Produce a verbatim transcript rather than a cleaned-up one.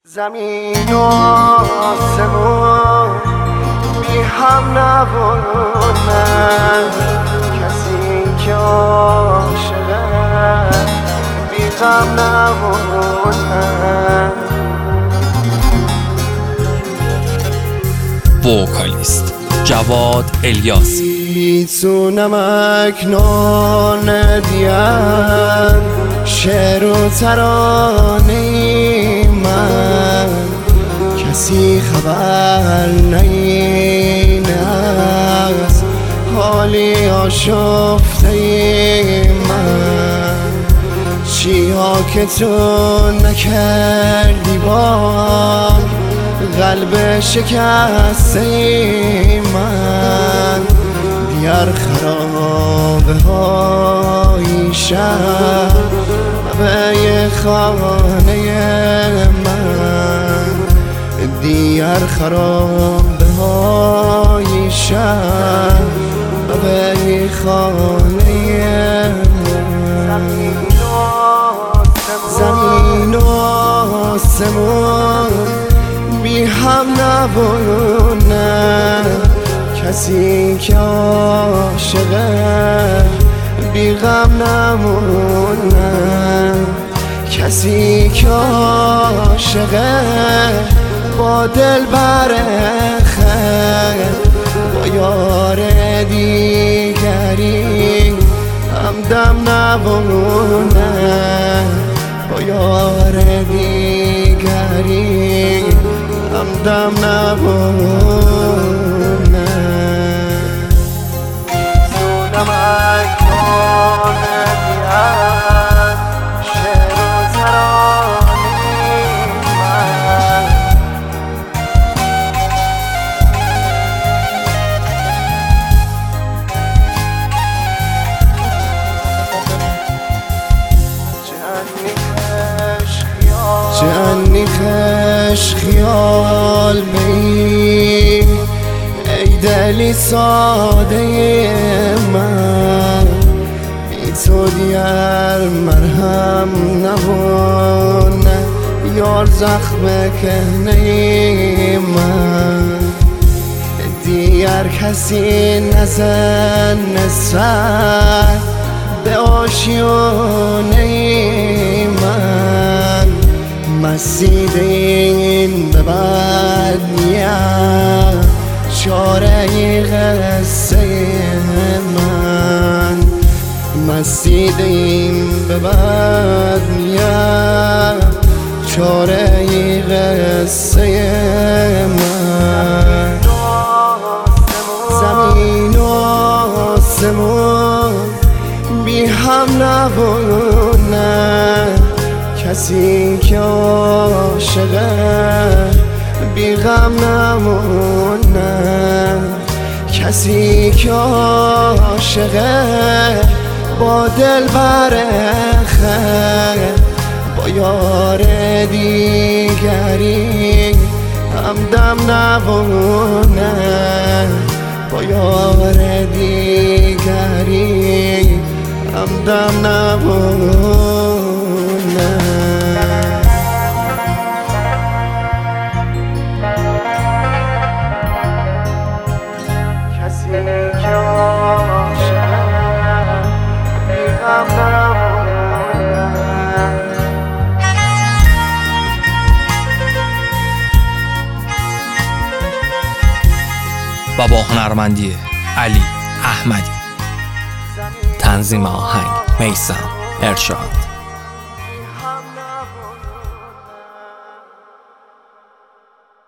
زمین و آسمون بی هم نبودن، کسی که عاشقه بی غم نبودن. وکالیست جواد الیاسی. تو نمک نان دیان، شعر و ترانه من، کسی خبر نین از حالی آشفته من. چی ها که تو نکردی با قلب شکسته من، دیار خرابه های شهر به خانه من، دیار خرابه های شهر به خانه من. زمین و آسمون بی هم نبودن، کسی که عاشقه بی غم نمونن. کسی که عاشقه با دل برخه، با یار دیگری همدم نمونه، با یار دیگری همدم نمونه. نمک نان دیان، شعر و ترانه من، جانی خش خیال بی ای دلی ساده من، بی تو دیار مرهم نمونه، یار زخم کهنه من. دیار کسی نزن سر به آشیانه من، مسید این به بد نیت چاره قصه من، مسید این به بد نیت چاره قصه من. زمین و آسمون بی هم نبودن، کسی که عاشقه بی غم نمونه. کسی که عاشقه با دل برخه، با یار دیگری همدم نمونه، با یار دیگری همدم نمونه. کسی که عاشقه بی غم نمونه. و با هنرمندی علی احمدی، تنظیم آهنگ میثم ارشاد.